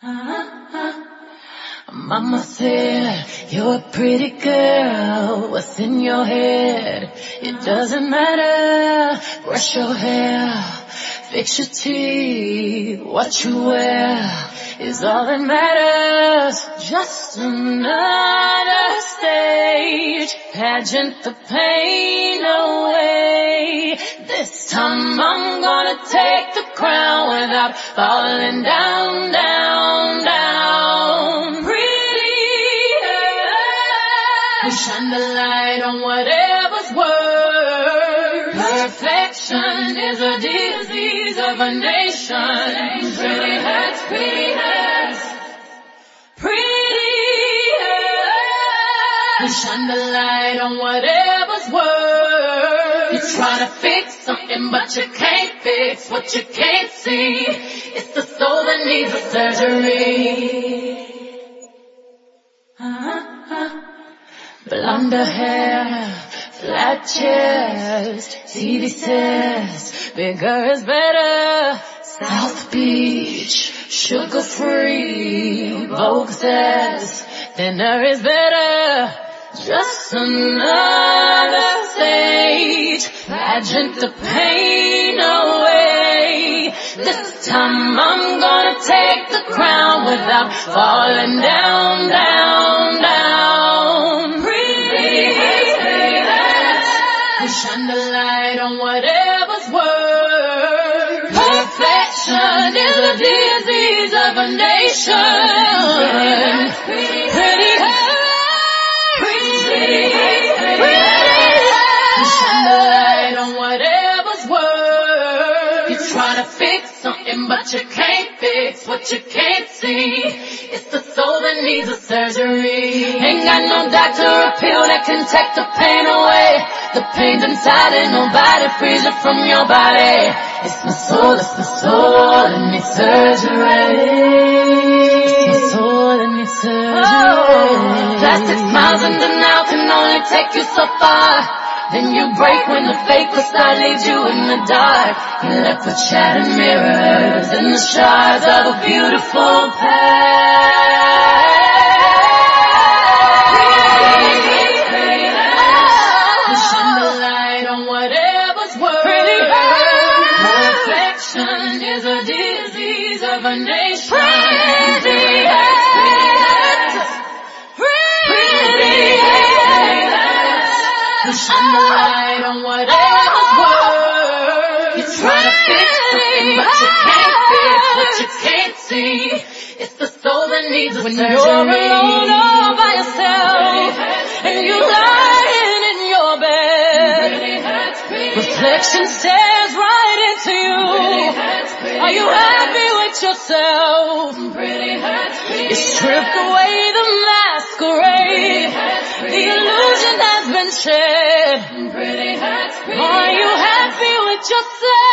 Mama said, you're a pretty girl, what's in your head? It doesn't matter, brush your hair, fix your teeth, what you wear is all that matters. Just another stage, pageant the pain away. This time I'm gonna take the crown without falling down, down, down. We shine the light on whatever's worse. Perfection is a disease of a nation. Pretty hurts, pretty hurts, pretty hurts. We shine the light on whatever's worse. You're trying to fix something, but you can't fix what you can't see. It's the soul that needs a surgery. Blonde hair, flat chest, TV says bigger is better. South Beach, sugar-free, Vogue says thinner is better. Just another stage, pageant the pain away. This time I'm gonna take the crown without falling down, down, down. We shine the light on whatever's worse. Perfection is a disease of a nation. Pretty hurts, pretty hurts. We shine the light on whatever's worse. You're trying to fix something, but you can't fix what you can't see. It's the soul that needs a surgery. Ain't got no doctor or pill that can take the pain away. The pain's inside and nobody frees it from your body. It's my soul that needs surgery. It's my soul that needs surgery. Plastic smiles and denial can only take you so far. Then you break when the fake facade leaves you in the dark. You're left with shattered mirrors and the shards of a beautiful past. We shine the light on whatever's worse. Perfection is a disease of a nation. Pretty hurts, pretty hurts. We shine the light on whatever's worse. You're trying to fix something, but you can't fix what you can't see. It's the soul that needs a surgery. When you're alone all by yourself and you're lying in your bed, reflection stares right into you. Are you happy with yourself? You stripped away the masquerade. The illusion has been shed. Are you happy with yourself?